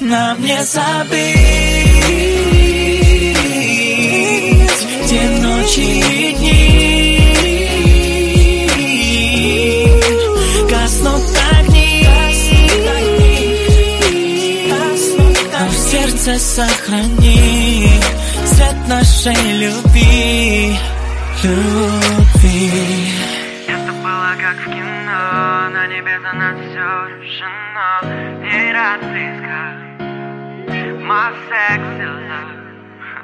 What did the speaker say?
Нам не забыть те ночи и дни. Гаснут огни, но в сердце сохрани свет нашей любви. Это было как в кино, на небе за нас все решено. И радостно, my sexy love.